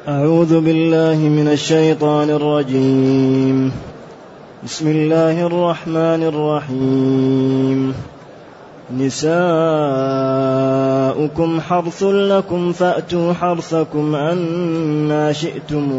أعوذ بالله من الشيطان الرجيم. بسم الله الرحمن الرحيم. نساؤكم حرث لكم فأتوا حرثكم أنى شئتم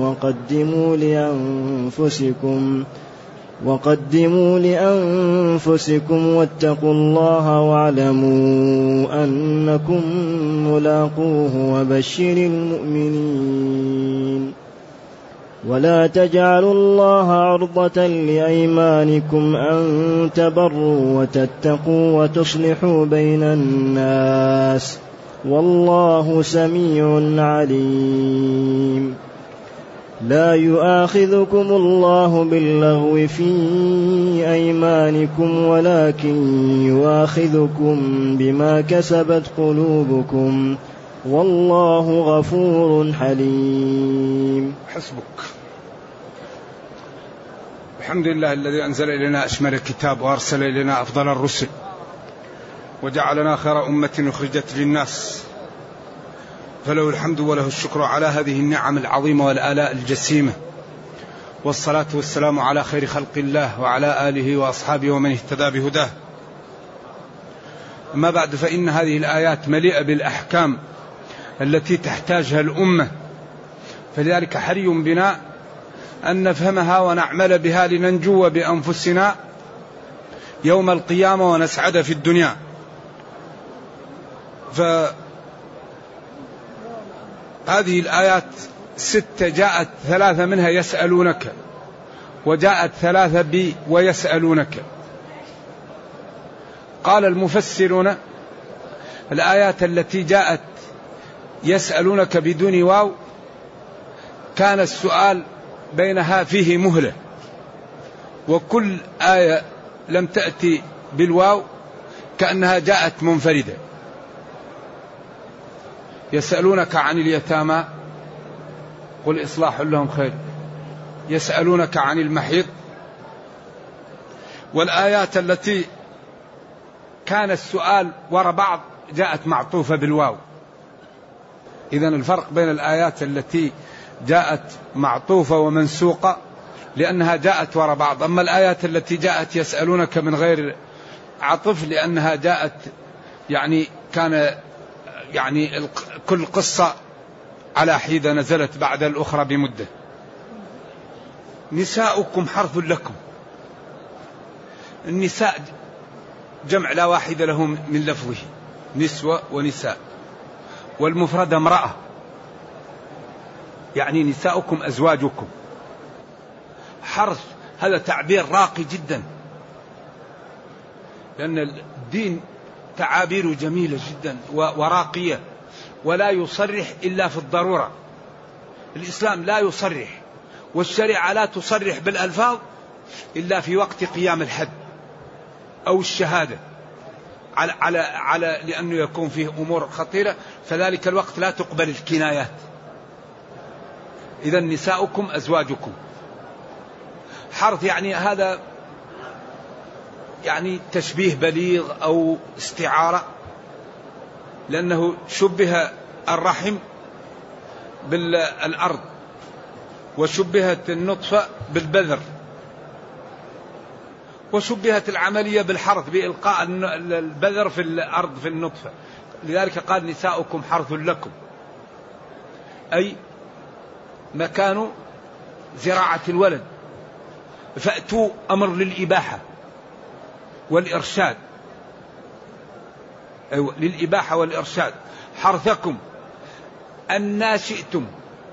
وقدموا لأنفسكم واتقوا الله واعلموا أنكم ملاقوه وبشر المؤمنين. ولا تجعلوا الله عرضة لأيمانكم أن تبروا وتتقوا وتصلحوا بين الناس والله سميع عليم. لا يؤاخذكم الله باللغو في أيمانكم ولكن يؤاخذكم بما كسبت قلوبكم والله غفور حليم. حسبك. الحمد لله الذي أنزل إلينا أشمل الكتاب وأرسل إلينا أفضل الرسل وجعلنا خير أمة أخرجت للناس، فله الحمد وله الشكر على هذه النعم العظيمة والآلاء الجسيمة، والصلاة والسلام على خير خلق الله وعلى آله وأصحابه ومن اهتدى بهداه. أما بعد، فإن هذه الآيات مليئة بالأحكام التي تحتاجها الأمة، فلذلك حري بنا أن نفهمها ونعمل بها لننجو بأنفسنا يوم القيامة ونسعد في الدنيا. فهذه الآيات 6 جاءت 3 منها يسألونك، وجاءت 3 ويسألونك. قال المفسرون الآيات التي جاءت يسألونك بدون واو كان السؤال بينها فيه مهلة، وكل آية لم تأتي بالواو كأنها جاءت منفردة. يسألونك عن اليتامى قل إصلاح لهم خير، يسألونك عن المحيض. والآيات التي كان السؤال وراء بعض جاءت معطوفة بالواو. إذن الفرق بين الآيات التي جاءت معطوفة ومنسوقة لأنها جاءت وراء بعض، أما الآيات التي جاءت يسألونك من غير عطف لأنها جاءت كان كل قصة على حيدة نزلت بعد الأخرى بمدة. نساؤكم حرث لكم. النساء جمع لا واحد له من لفظه، نسوة ونساء، والمفرد امرأة، يعني نساؤكم أزواجكم. حرث هذا تعبير راقي جدا، لأن الدين تعابير جميلة جدا وراقية، ولا يصرح إلا في الضرورة. الإسلام لا يصرح، والشريعة لا تصرح بالألفاظ إلا في وقت قيام الحد أو الشهادة لأنه يكون فيه أمور خطيرة، فذلك الوقت لا تقبل الكنايات. إذن نساؤكم أزواجكم. حرث هذا تشبيه بليغ أو استعارة، لأنه شبه الرحم بالأرض، وشبهت النطفة بالبذر، وشبهت العملية بالحرث بإلقاء البذر في الأرض في النطفة. لذلك قال نساؤكم حرث لكم، أي مكان زراعة الولد. فأتوا أمر للإباحة والإرشاد، للإباحة والإرشاد. حرثكم أنى شئتم،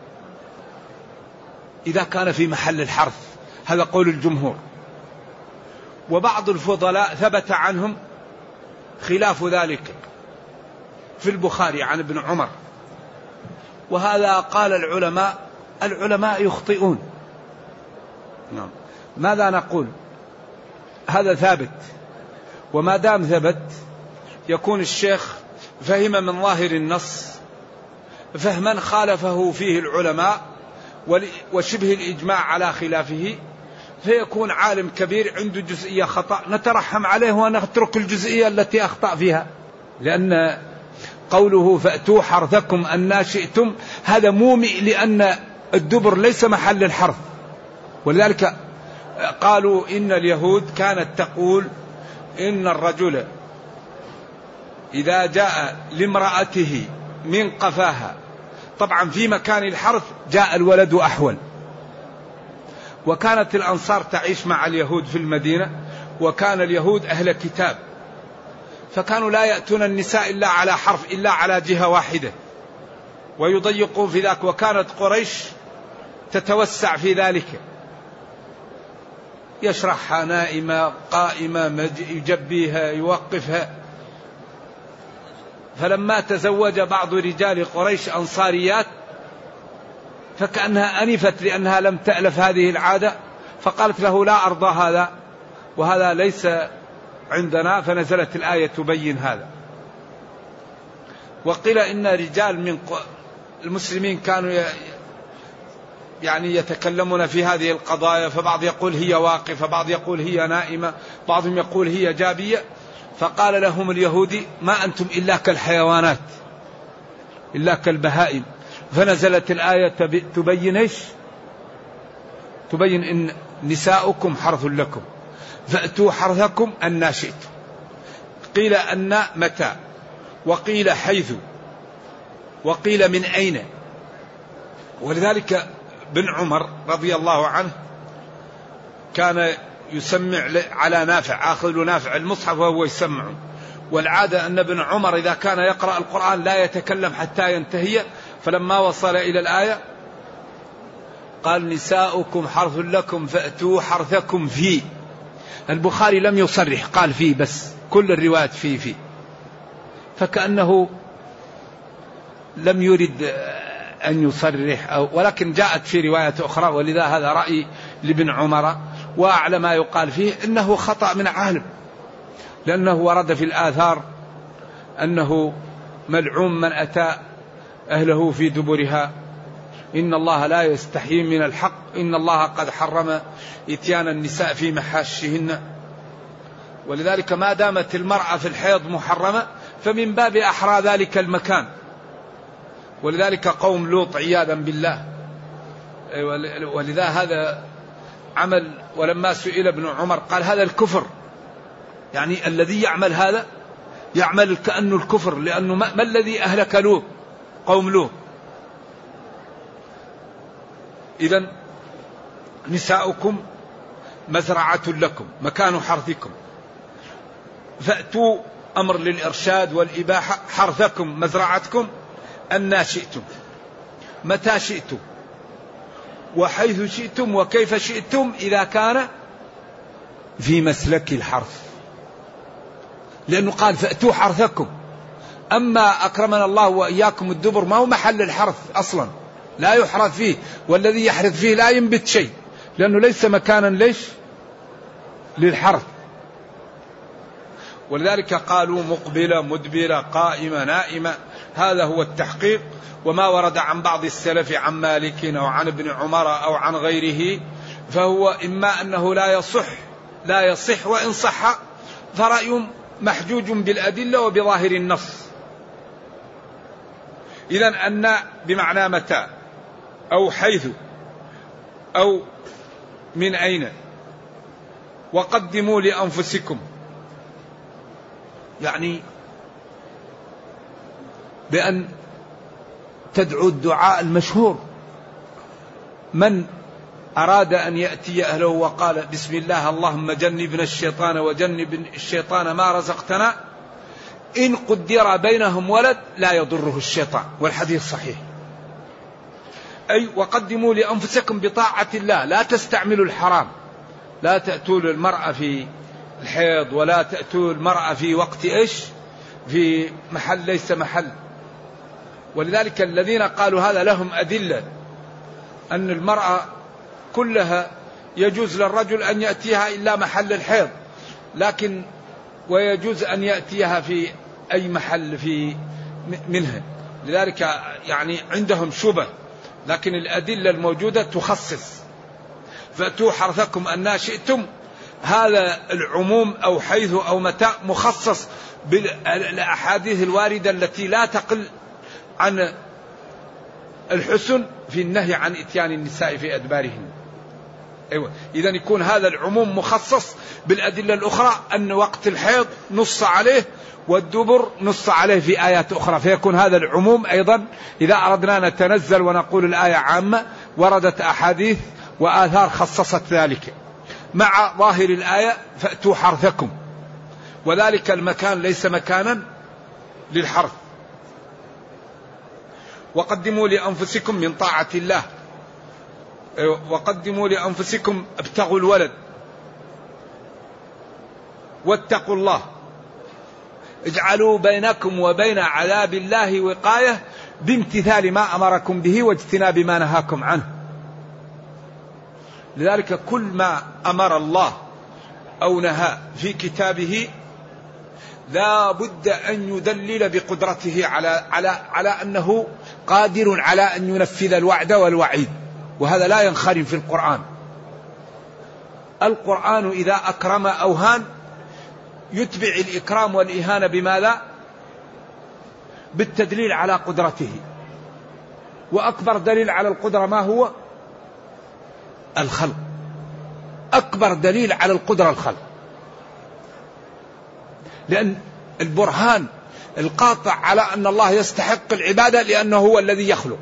إذا كان في محل الحرث، هذا قول الجمهور. وبعض الفضلاء ثبت عنهم خلاف ذلك في البخاري عن ابن عمر، وهذا قال العلماء يخطئون. نعم. ماذا نقول؟ هذا ثابت، وما دام ثبت يكون الشيخ فهم من ظاهر النص فهما خالفه فيه العلماء وشبه الإجماع على خلافه، فيكون عالم كبير عنده جزئية خطأ نترحم عليه ونترك الجزئية التي أخطأ فيها. لأن قوله فأتوا حرثكم أن شئتم هذا مومئ لأن الدبر ليس محل الحرث. ولذلك قالوا إن اليهود كانت تقول إن الرجل إذا جاء لامرأته من قفاها، طبعا في مكان الحرث جاء الولد أحول. وكانت الأنصار تعيش مع اليهود في المدينة، وكان اليهود أهل كتاب، فكانوا لا يأتون النساء إلا على حرف، إلا على جهة واحدة، ويضيقون في ذلك. وكانت قريش تتوسع في ذلك، يشرحها نائمة قائمة، يجبيها يوقفها. فلما تزوج بعض رجال قريش أنصاريات فكأنها أنفت لأنها لم تألف هذه العادة، فقالت له لا أرضى هذا وهذا ليس عندنا، فنزلت الآية تبين هذا. وقيل إن رجال من المسلمين كانوا يعني يتكلمون في هذه القضايا، فبعض يقول هي واقفة، بعض يقول هي نائمة، بعضهم يقول هي جابية. فقال لهم اليهودي ما أنتم إلا كالحيوانات، إلا كالبهائم. فنزلت الآية تبين إيش؟ تبين إن نساؤكم حرث لكم فأتوا حرثكم أن شئتم. قيل أن متى، وقيل حيث، وقيل من أين. ولذلك بن عمر رضي الله عنه كان يسمع على نافع، آخذ نافع المصحف وهو يسمع. والعادة أن ابن عمر إذا كان يقرأ القرآن لا يتكلم حتى ينتهي، فلما وصل إلى الآية قال نساؤكم حرث لكم فأتوا حرثكم فيه. البخاري لم يصرح، قال فيه بس، كل الروايات فيه، فكأنه لم يرد أن يصرح ولكن جاءت في رواية أخرى. ولذا هذا رأي لابن عمر، وأعلى ما يقال فيه إنه خطأ من عالم، لأنه ورد في الآثار أنه ملعون من أتى أهله في دبرها، إن الله لا يستحيي من الحق، إن الله قد حرم إتيان النساء في محاشهن. ولذلك ما دامت المرأة في الحيض محرمة فمن باب أحرى ذلك المكان. ولذلك قوم لوط عياذا بالله، ولذا هذا عمل. ولما سئل ابن عمر قال هذا الكفر، يعني الذي يعمل هذا يعمل كأنه الكفر، لأنه ما الذي أهلك لوط؟ قوم لوط. إذن نساؤكم مزرعة لكم مكان حرثكم، فأتوا أمر للإرشاد والإباحة، حرثكم مزرعتكم أن شئتم، متى شئتم، وحيث شئتم، وكيف شئتم، إذا كان في مسلك الحرث. لأنه قال فأتوا حرثكم. أما أكرمنا الله وإياكم الدبر ما هو محل الحرث أصلا، لا يحرث فيه، والذي يحرث فيه لا ينبت شيء، لأنه ليس مكانا ليش للحرث. ولذلك قالوا مقبلة مدبرة قائمة نائمة، هذا هو التحقيق. وما ورد عن بعض السلف عن مالك أو عن ابن عمر أو عن غيره فهو إما أنه لا يصح وإن صح فرأي محجوج بالأدلة وبظاهر النص. إذن أن بمعنى متى أو حيث أو من أين. وقدموا لأنفسكم، يعني بأن تدعو الدعاء المشهور. من أراد أن يأتي أهله وقال بسم الله اللهم جنبنا الشيطان وجنب الشيطان ما رزقتنا، إن قدر بينهم ولد لا يضره الشيطان، والحديث صحيح. أي وقدموا لأنفسكم بطاعة الله، لا تستعملوا الحرام، لا تأتوا المرأة في الحيض، ولا تأتوا المرأة في وقت إيش، في محل ليس محل. ولذلك الذين قالوا هذا لهم أدلة أن المرأة كلها يجوز للرجل أن يأتيها إلا محل الحيض، لكن ويجوز أن يأتيها في أي محل في منها. لذلك يعني عندهم شبه، لكن الأدلة الموجودة تخصص. فأتوا حرثكم أن شئتم هذا العموم أو حيث أو متى مخصص بالأحاديث الواردة التي لا تقل عن الحسن في النهي عن إتيان النساء في أدبارهن. أيوة. إذا يكون هذا العموم مخصص بالأدلة الأخرى أن وقت الحيض نص عليه والدبر نص عليه في آيات أخرى، فيكون هذا العموم أيضا إذا أردنا نتنزل ونقول الآية عامة وردت أحاديث وآثار خصصت ذلك مع ظاهر الآية فأتوا حرثكم، وذلك المكان ليس مكانا للحرث. وقدموا لأنفسكم من طاعة الله، وقدموا لأنفسكم ابتغوا الولد واتقوا الله اجعلوا بينكم وبين عذاب الله وقاية بامتثال ما أمركم به واجتناب ما نهاكم عنه. لذلك كل ما أمر الله أو نهى في كتابه لا بد أن يدلل بقدرته على أنه قادر على أن ينفذ الوعد والوعيد، وهذا لا ينخرم في القرآن. القرآن إذا أكرم أو هان يتبع الإكرام والإهانة بماذا؟ بالتدليل على قدرته. وأكبر دليل على القدرة ما هو؟ الخلق. أكبر دليل على القدرة الخلق، لأن البرهان القاطع على أن الله يستحق العبادة لأنه هو الذي يخلق.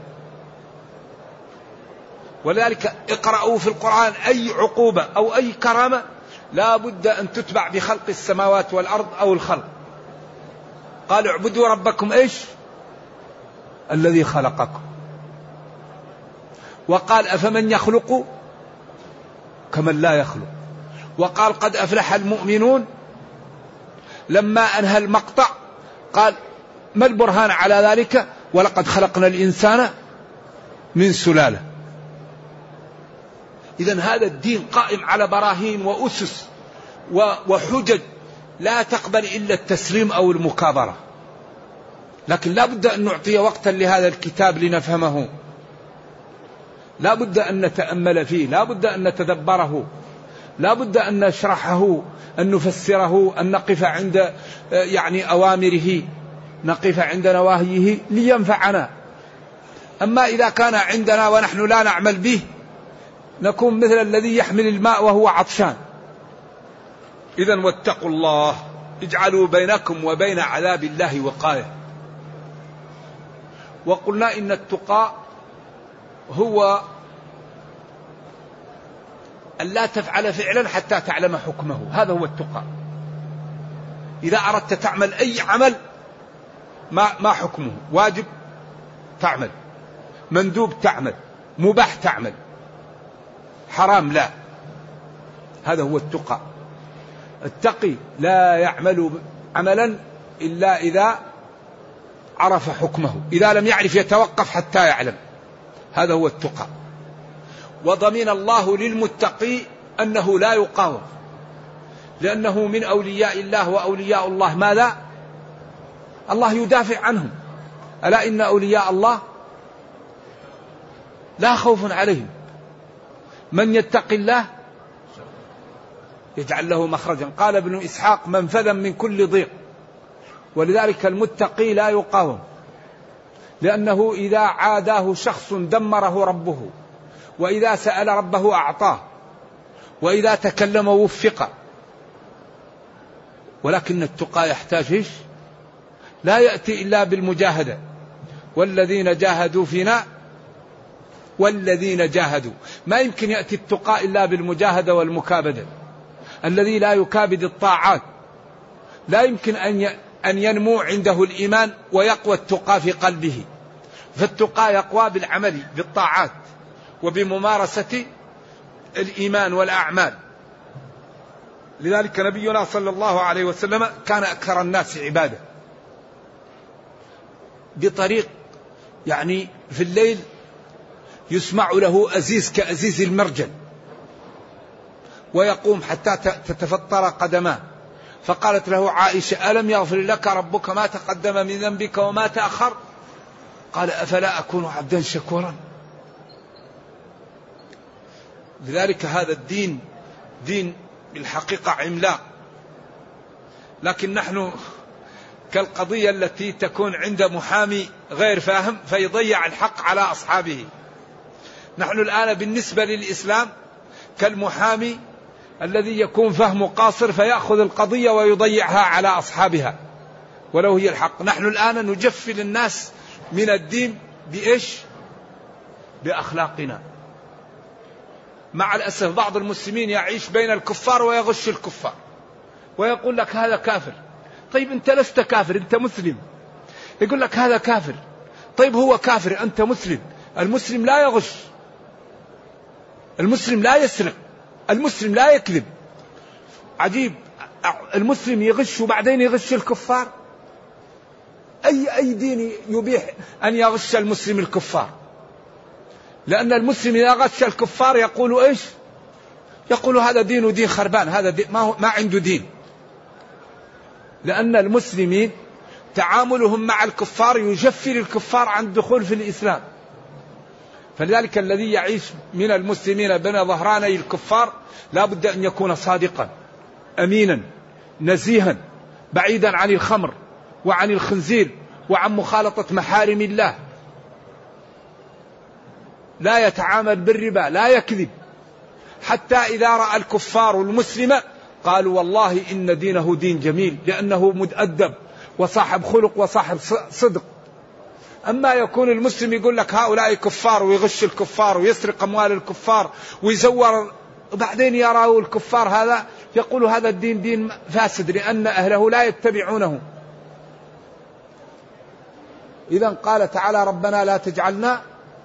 ولذلك اقرأوا في القرآن أي عقوبة أو أي كرامة لا بد أن تتبع بخلق السماوات والأرض أو الخلق. قال اعبدوا ربكم إيش؟ الذي خلقكم. وقال أفمن يخلق كمن لا يخلق. وقال قد أفلح المؤمنون. لما أنهى المقطع قال ما البرهان على ذلك؟ ولقد خلقنا الإنسان من سلالة. إذن هذا الدين قائم على براهين وأسس وحجج لا تقبل إلا التسليم أو المكابرة. لكن لا بد أن نعطي وقتا لهذا الكتاب لنفهمه، لا بد أن نتأمل فيه، لا بد أن نتدبره، لا بد أن نشرحه، أن نفسره، أن نقف عند أوامره، نقف عند نواهيه لينفعنا. أما إذا كان عندنا ونحن لا نعمل به نكون مثل الذي يحمل الماء وهو عطشان. إذن واتقوا الله اجعلوا بينكم وبين عذاب الله وقاية. وقلنا إن التقى هو أن لا تفعل فعلا حتى تعلم حكمه، هذا هو التقى. إذا أردت تعمل أي عمل ما حكمه؟ واجب تعمل، مندوب تعمل، مباح تعمل، حرام لا. هذا هو التقى. التقي لا يعمل عملا إلا إذا عرف حكمه، إذا لم يعرف يتوقف حتى يعلم. هذا هو التقى. وضمن الله للمتقي أنه لا يقاوم، لأنه من أولياء الله، وأولياء الله ماذا؟ الله يدافع عنهم. ألا إن أولياء الله لا خوف عليهم، من يتق الله يجعل له مخرجا. قال ابن إسحاق منفذا من كل ضيق. ولذلك المتقي لا يقاوم، لأنه إذا عاداه شخص دمره ربه، وإذا سأل ربه أعطاه، وإذا تكلم وفق. ولكن التقى يحتاج إيش؟ لا يأتي إلا بالمجاهدة. والذين جاهدوا فينا والذين جاهدوا. ما يمكن يأتي التقى إلا بالمجاهدة والمكابدة. الذي لا يكابد الطاعات لا يمكن أن ينمو عنده الإيمان ويقوى التقى في قلبه. فالتقى يقوى بالعمل بالطاعات وبممارسة الإيمان والأعمال. لذلك نبينا صلى الله عليه وسلم كان أكثر الناس عبادة، بطريق في الليل يسمع له أزيز كأزيز المرجل، ويقوم حتى تتفطر قدماه. فقالت له عائشة ألم يغفر لك ربك ما تقدم من ذنبك وما تأخر؟ قال أفلا أكون عبدا شكورا. لذلك هذا الدين دين بالحقيقة عملاق، لكن نحن كالقضية التي تكون عند محامي غير فاهم فيضيع الحق على أصحابه. نحن الآن بالنسبة للإسلام كالمحامي الذي يكون فهمه قاصر فيأخذ القضية ويضيعها على أصحابها ولو هي الحق. نحن الآن نجفل الناس من الدين بإيش؟ بأخلاقنا. مع الأسف بعض المسلمين يعيش بين الكفار ويغش الكفار ويقول لك هذا كافر. طيب أنت لست كافر، أنت مسلم. يقول لك هذا كافر. طيب هو كافر، أنت مسلم. المسلم لا يغش، المسلم لا يسرق، المسلم لا يكذب. عجيب، المسلم يغش وبعدين يغش الكفار. أي دين يبيح أن يغش المسلم الكفار؟ لأن المسلم إذا غش الكفار يقول إيش؟ يقول هذا دين خربان، هذا دين ما عنده دين. لأن المسلمين تعاملهم مع الكفار يجفل الكفار عن الدخول في الإسلام. فلذلك الذي يعيش من المسلمين بين ظهراني الكفار لا بد أن يكون صادقا أمينا نزيها بعيدا عن الخمر وعن الخنزير وعن مخالطة محارم الله، لا يتعامل بالربا، لا يكذب. حتى إذا رأى الكفار المسلم قالوا والله إن دينه دين جميل لأنه متأدب وصاحب خلق وصاحب صدق. أما يكون المسلم يقول لك هؤلاء كفار ويغش الكفار ويسرق أموال الكفار ويزور، وبعدين يراه الكفار هذا يقول هذا الدين دين فاسد لأن أهله لا يتبعونه. إذا قال تعالى ربنا لا تجعلنا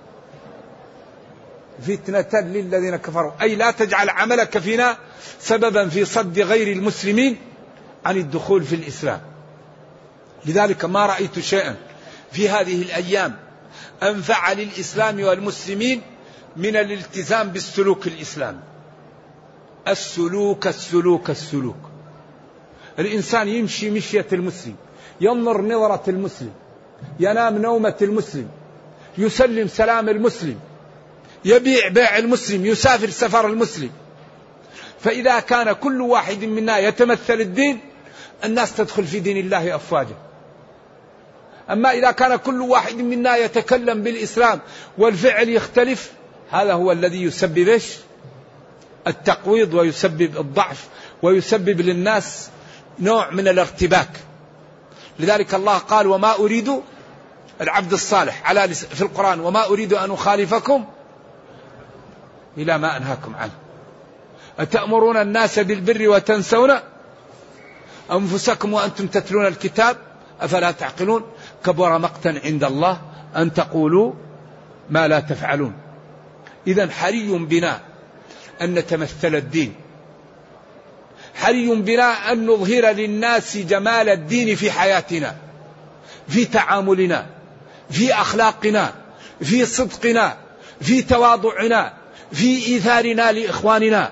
فتنة للذين كفروا، أي لا تجعل عملك فينا سببا في صد غير المسلمين عن الدخول في الإسلام. لذلك ما رأيت شيئا في هذه الأيام أنفع للإسلام والمسلمين من الالتزام بالسلوك الإسلامي. السلوك السلوك السلوك. الإنسان يمشي مشية المسلم، ينظر نظرة المسلم، ينام نومة المسلم، يسلم سلام المسلم، يبيع بيع المسلم، يسافر سفر المسلم. فإذا كان كل واحد منا يتمثل الدين الناس تدخل في دين الله أفواجا. أما إذا كان كل واحد منا يتكلم بالإسلام والفعل يختلف هذا هو الذي يسبب التقويض ويسبب الضعف ويسبب للناس نوع من الارتباك. لذلك الله قال وما أريد العبد الصالح في القرآن وما أريد أن أخالفكم إلى ما أنهاكم عنه أتأمرون الناس بالبر وتنسون أنفسكم وأنتم تتلون الكتاب أفلا تعقلون كبر مقتا عند الله أن تقولوا ما لا تفعلون. إذن حري بنا أن نتمثل الدين، حري بنا أن نظهر للناس جمال الدين في حياتنا، في تعاملنا، في أخلاقنا، في صدقنا، في تواضعنا، في إيثارنا لإخواننا.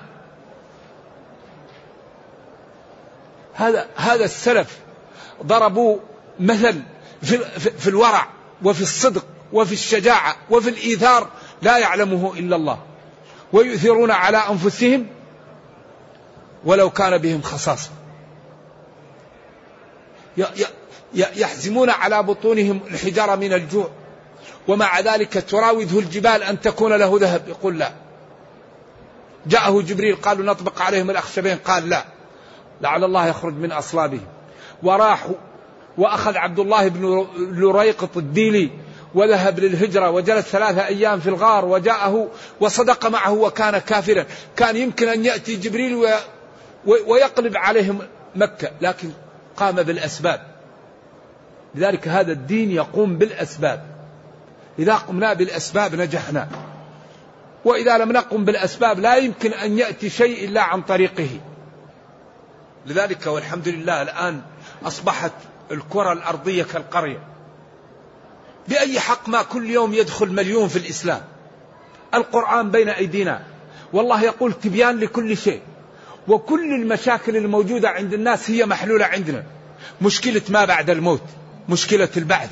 هذا السلف ضربوا مثل في الورع وفي الصدق وفي الشجاعة وفي الإيثار لا يعلمه إلا الله، ويؤثرون على أنفسهم ولو كان بهم خصاصة، يحزمون على بطونهم الحجارة من الجوع ومع ذلك تراوده الجبال أن تكون له ذهب يقول لا. جاءه جبريل قالوا نطبق عليهم الأخشبين قال لا لعل الله يخرج من أصلابهم. وراح وأخذ عبد الله بن لريقط الديلي وذهب للهجرة وجلس 3 أيام في الغار وجاءه وصدق معه وكان كافرا. كان يمكن أن يأتي جبريل ويقلب عليهم مكة لكن قام بالأسباب. لذلك هذا الدين يقوم بالأسباب، إذا قمنا بالأسباب نجحنا، وإذا لم نقم بالأسباب لا يمكن أن يأتي شيء إلا عن طريقه. لذلك والحمد لله الآن أصبحت الكرة الأرضية كالقرية، بأي حق ما كل يوم يدخل مليون في الإسلام. القرآن بين أيدينا والله يقول تبيان لكل شيء، وكل المشاكل الموجودة عند الناس هي محلولة عندنا. مشكلة ما بعد الموت، مشكلة البعث،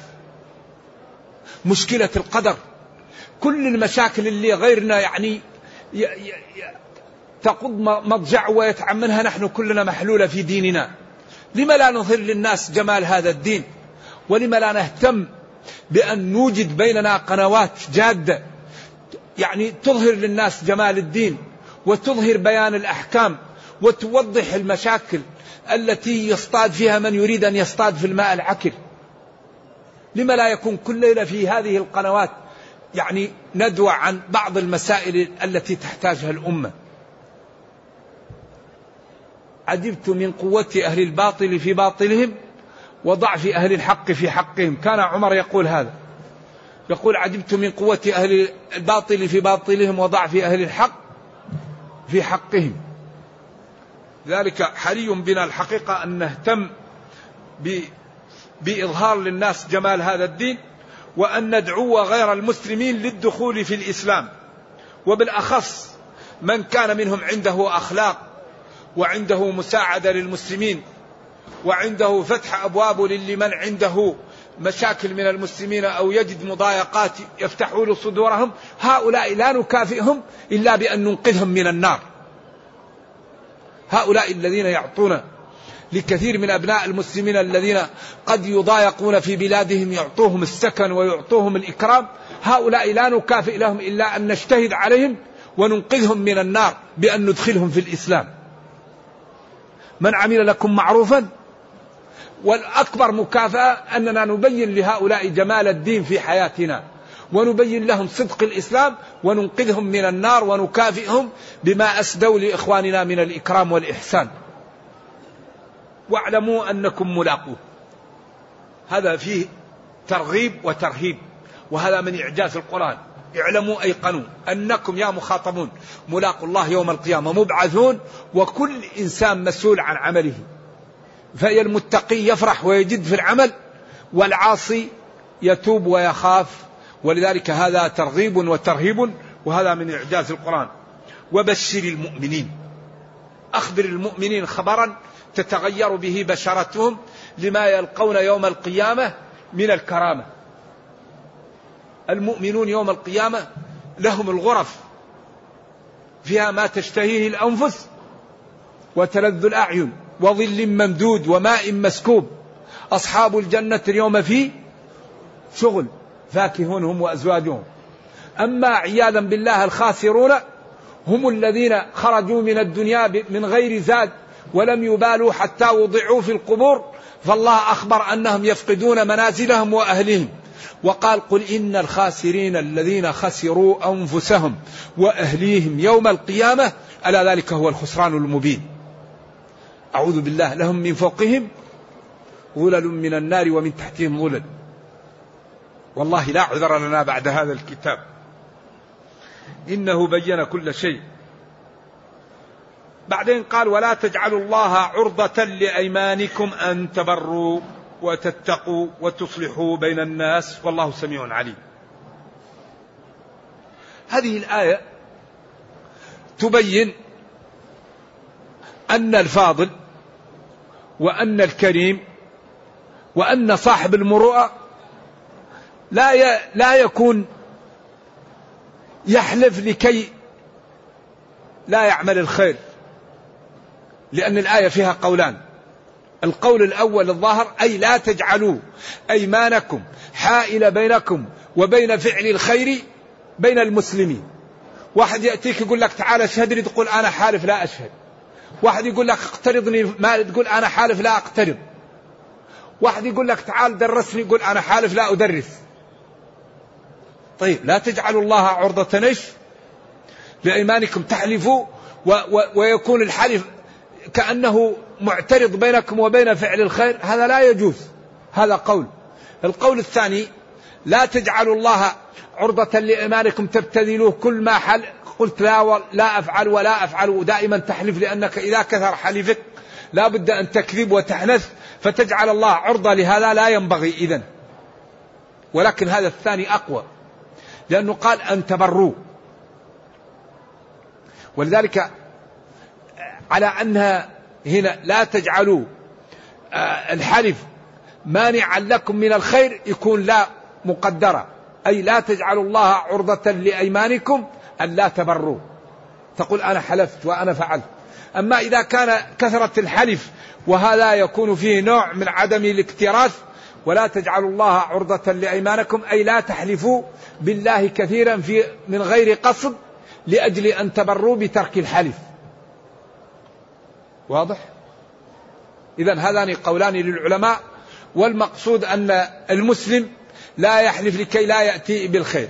مشكلة القدر، كل المشاكل اللي غيرنا يعني تقض مضجع ويتعب منها، نحن كلنا محلولة في ديننا. لما لا نظهر للناس جمال هذا الدين؟ ولما لا نهتم بأن نوجد بيننا قنوات جادة يعني تظهر للناس جمال الدين وتظهر بيان الأحكام وتوضح المشاكل التي يصطاد فيها من يريد أن يصطاد في الماء العكر؟ لما لا يكون كل ليلة في هذه القنوات يعني ندوة عن بعض المسائل التي تحتاجها الأمة؟ عجبت من قوة أهل الباطل في باطلهم وضعف أهل الحق في حقهم. كان عمر يقول هذا، يقول عجبت من قوة أهل الباطل في باطلهم وضعف أهل الحق في حقهم. ذلك حري بنا الحقيقة أن نهتم بإظهار للناس جمال هذا الدين، وأن ندعو غير المسلمين للدخول في الإسلام، وبالأخص من كان منهم عنده أخلاق وعنده مساعدة للمسلمين وعنده فتح أبواب لمن عنده مشاكل من المسلمين أو يجد مضايقات يفتحوا له صدورهم. هؤلاء لا نكافئهم إلا بأن ننقذهم من النار. هؤلاء الذين يعطون لكثير من أبناء المسلمين الذين قد يضايقون في بلادهم يعطوهم السكن ويعطوهم الإكرام، هؤلاء لا نكافئ لهم إلا أن نجتهد عليهم وننقذهم من النار بأن ندخلهم في الإسلام. من عمل لكم معروفا، والأكبر مكافأة أننا نبين لهؤلاء جمال الدين في حياتنا ونبين لهم صدق الإسلام وننقذهم من النار ونكافئهم بما أسدوا لإخواننا من الإكرام والإحسان. واعلموا أنكم ملاقوه. هذا فيه ترغيب وترهيب، وهذا من إعجاز القرآن. اعلموا أيقنوا أنكم يا مخاطبون ملاقوا الله يوم القيامة مبعثون، وكل إنسان مسؤول عن عمله. فهي المتقي يفرح ويجد في العمل، والعاصي يتوب ويخاف. ولذلك هذا ترغيب وترهيب، وهذا من إعجاز القرآن. وبشر المؤمنين، أخبر المؤمنين خبرا تتغير به بشرتهم لما يلقون يوم القيامة من الكرامة. المؤمنون يوم القيامة لهم الغرف فيها ما تشتهيه الأنفس وتلذ الأعين وظل ممدود وماء مسكوب. أصحاب الجنة اليوم في شغل فاكهون هم وأزواجهم. أما عياذا بالله الخاسرون هم الذين خرجوا من الدنيا من غير زاد ولم يبالوا حتى وضعوا في القبور، فالله أخبر أنهم يفقدون منازلهم وأهلهم، وقال قل إن الخاسرين الذين خسروا أنفسهم وأهليهم يوم القيامة ألا ذلك هو الخسران المبين. أعوذ بالله. لهم من فوقهم ظلل من النار ومن تحتهم ظلل. والله لا عذر لنا بعد هذا الكتاب، إنه بين كل شيء. بعدين قال ولا تجعلوا الله عرضة لأيمانكم أن تبروا وتتقوا وتصلحوا بين الناس والله سميع عليم. هذه الآية تبين أن الفاضل وأن الكريم وأن صاحب المروءة لا يكون يحلف لكي لا يعمل الخير، لأن الآية فيها قولان. القول الأول الظاهر أي لا تجعلوا أيمانكم حائل بينكم وبين فعل الخير بين المسلمين. واحد يأتيك يقول لك تعال اشهد لي، تقول أنا حالف لا أشهد. واحد يقول لك اقترضني مال، تقول أنا حالف لا أقترض. واحد يقول لك تعال درسني، يقول أنا حالف لا أدرس. طيب لا تجعلوا الله عرضة نش لأيمانكم تحلفوا ويكون الحلف كأنه معترض بينكم وبين فعل الخير، هذا لا يجوز. هذا قول. القول الثاني لا تجعلوا الله عرضة لأيمانكم تبتذلوه كل ما قلت لا أفعل ولا أفعل، ودائما تحلف، لأنك إذا كثر حلفك لا بد أن تكذب وتحنث، فتجعل الله عرضة لهذا لا ينبغي إذن. ولكن هذا الثاني أقوى، لأنه قال أن تبروا. ولذلك على أنها هنا لا تجعلوا الحلف مانعا لكم من الخير يكون لا مقدرة، أي لا تجعلوا الله عرضة لأيمانكم أن لا تبروا. تقول أنا حلفت وأنا فعلت. أما إذا كان كثرة الحلف وهذا يكون فيه نوع من عدم الاكتراث، ولا تجعلوا الله عرضة لأيمانكم، أي لا تحلفوا بالله كثيرا من غير قصد لأجل أن تبروا بترك الحلف. واضح؟ إذن هذان قولان للعلماء، والمقصود أن المسلم لا يحلف لكي لا يأتي بالخير،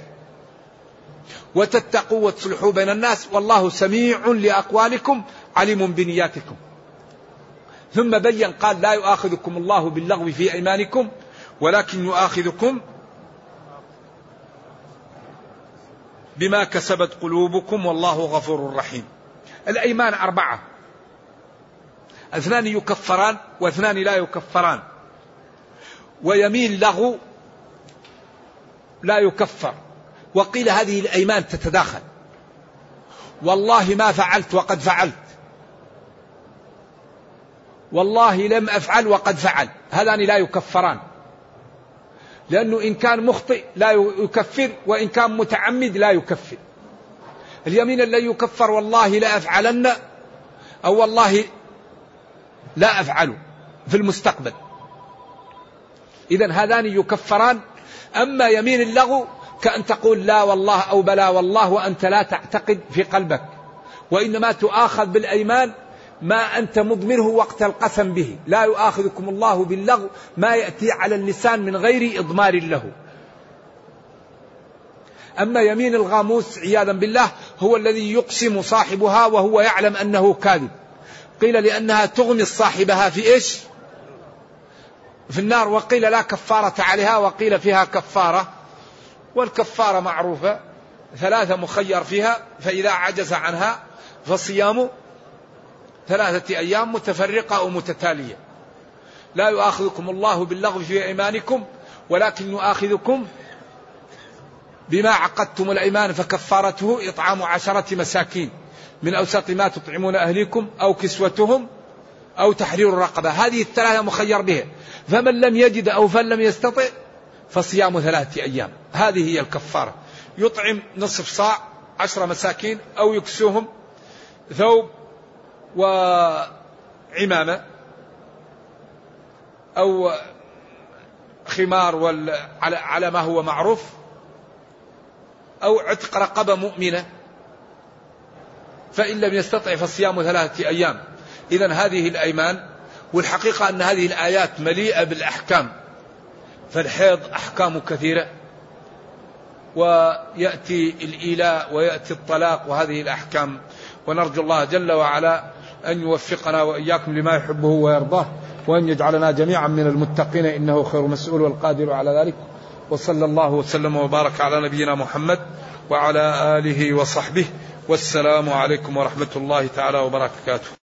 وتتقوا وتصلحوا بين الناس، والله سميع لأقوالكم عليم بنياتكم. ثم بين قال لا يؤاخذكم الله باللغو في أيمانكم ولكن يؤاخذكم بما كسبت قلوبكم والله غفور رحيم. الأيمان 4، 2 يكفران و2 لا يكفران. ويمين لغو لا يكفر. وقيل هذه الأيمان تتداخل، والله ما فعلت وقد فعلت، والله لم أفعل وقد فعل، هذان لا يكفران، لأنه إن كان مخطئ لا يكفر، وإن كان متعمد لا يكفر. اليمين الذي يكفر والله لا أفعلن، أو والله لا أفعل في المستقبل، إذن هذان يكفران. أما يمين اللغو كأن تقول لا والله أو بلا والله وأنت لا تعتقد في قلبك، وإنما تؤاخذ بالأيمان ما أنت مضمره وقت القسم به. لا يؤاخذكم الله باللغو ما يأتي على اللسان من غير إضمار له. أما يمين الغاموس عياذا بالله هو الذي يقسم صاحبها وهو يعلم أنه كاذب. قيل لأنها تغمس صاحبها في إيش؟ في النار. وقيل لا كفارة عليها، وقيل فيها كفارة. والكفارة معروفة 3 مخير فيها، فإذا عجز عنها فصيام 3 أيام متفرقة أو متتالية. لا يؤاخذكم الله باللغو في أيمانكم ولكن يؤاخذكم بما عقدتم الأيمان، فكفارته إطعام 10 مساكين من أوسط ما تطعمون أهليكم أو كسوتهم أو تحرير الرقبة. هذه ال3 مخير بها، فمن لم يجد أو فلم يستطع فصيام 3 أيام. هذه هي الكفارة. يطعم نصف صاع 10 مساكين، أو يكسوهم ثوب وعمامة أو خمار على ما هو معروف، أو عتق رقبة مؤمنة، فإن لم يستطع فصيام 3 أيام. إذن هذه الأيمان. والحقيقة أن هذه الآيات مليئة بالأحكام، فالحيض أحكام كثيرة، ويأتي الإيلاء ويأتي الطلاق وهذه الأحكام. ونرجو الله جل وعلا أن يوفقنا وإياكم لما يحبه ويرضاه، وأن يجعلنا جميعا من المتقين إنه خير مسؤول والقادر على ذلك. وصلى الله وسلم وبارك على نبينا محمد وعلى آله وصحبه، والسلام عليكم ورحمة الله تعالى وبركاته.